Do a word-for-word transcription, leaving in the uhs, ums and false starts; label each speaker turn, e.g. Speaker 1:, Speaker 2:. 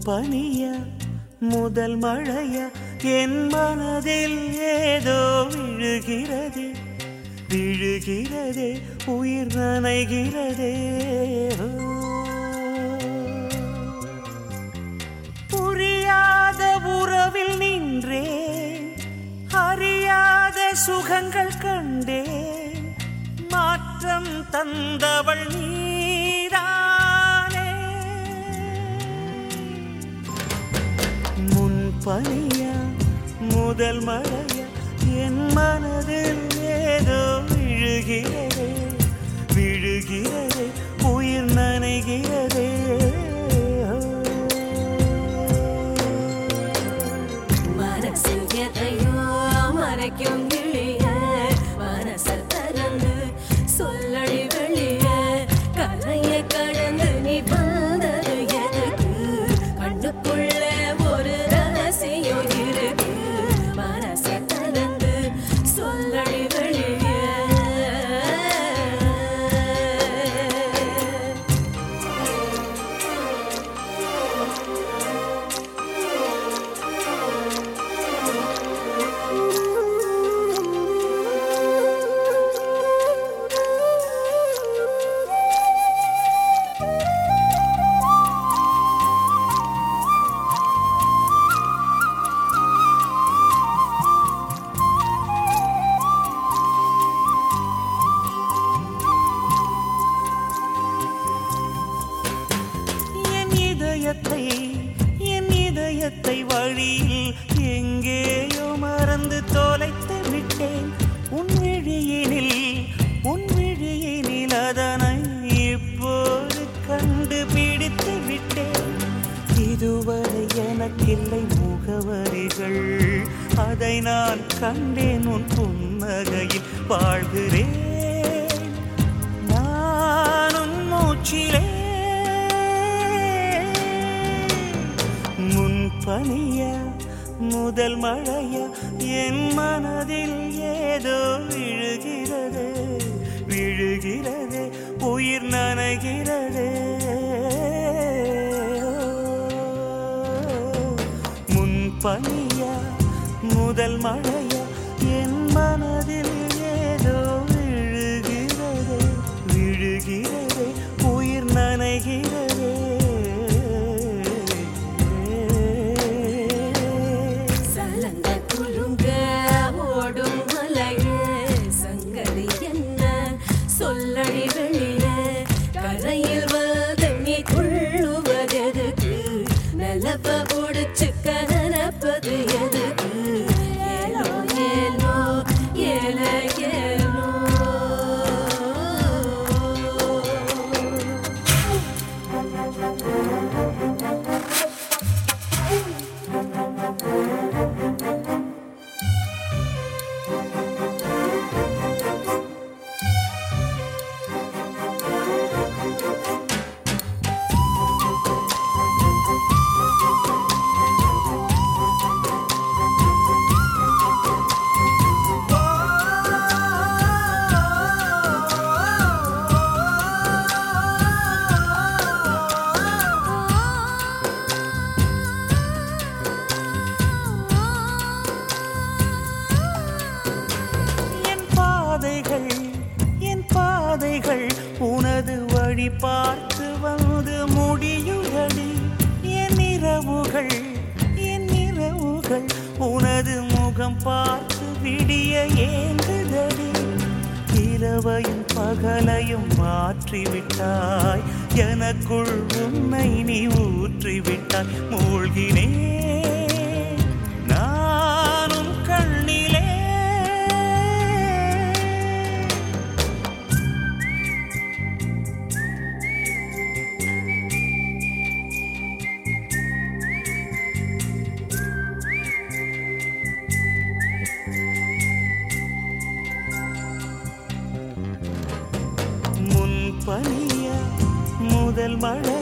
Speaker 1: பனியா முதல் மழையா என் மனதில் ஏதோ விழுகிறதே விழுகிறதே உயிர் நனைகிறதே. புரியாத உறவில் நின்றேன், அறியாத சுகங்கள் கண்டேன், மாற்றம் தந்தவள் நீதானே. முன் பனியா முதல் மழையா என் மனதில் ஏதோ விழுகிறதே விழுகிறதே உயிர் நனைகிறதே.
Speaker 2: மனசில் எதையோ மறைக்கும் கிளிய மனசல் தரந்து சொல்லடி வெளிய கரைய கடந்து நீ வந்தது எதுக்கு கண்ணுக்குள்ள ஒரு ரகசியம் இருக்கு. மனசல் தரந்து சொல்லடி வெளிய
Speaker 1: என் இதயத்தை வழியில் எங்கேயோ மறந்து தொலைத்து விட்டேன். உன் விழியினில் உன் விழியினில் அதனை இப்போது கண்டுபிடித்து விட்டேன். இதுவரை எனக்கில்லை முகவரிகள், அதை நான் கண்டேன் உன் புன்னகையில் வாழ்கிறேன். நானும் மூச்சிலே பனியா முதல் மழையா என் மனதில் ஏதோ விழுகிறது விழுகிறது உயிர் நனைகிறது. முன் பனியா முதல் மழையா என் மனதில் ஏதோ விழுகிறது விழுகிறது உயிர் நனைகிறது.
Speaker 2: சொல்லடி வெளிய கரையில் வந்து நீ துள்ளுவதெதுக்கு நிலப்ப முடிச்சுக்க நினைப்பது எதுக்கு. ஏலோ ஏலோ ஏல ஏலோ என் பாதைகள் உனது வழி பார்த்து வந்து முடியுதடி. என் இரவுகள் என் இரவுகள் உனது முகம் பார்த்து விடிய ஏங்குதடி. இரவையும் பகலையும் மாற்றிவிட்டாய், எனக்குள் உன்னை நீ ஊற்றிவிட்டாய். மூழ்கினேன் நானும் கண்ணிலே. பனியா முதல் மழை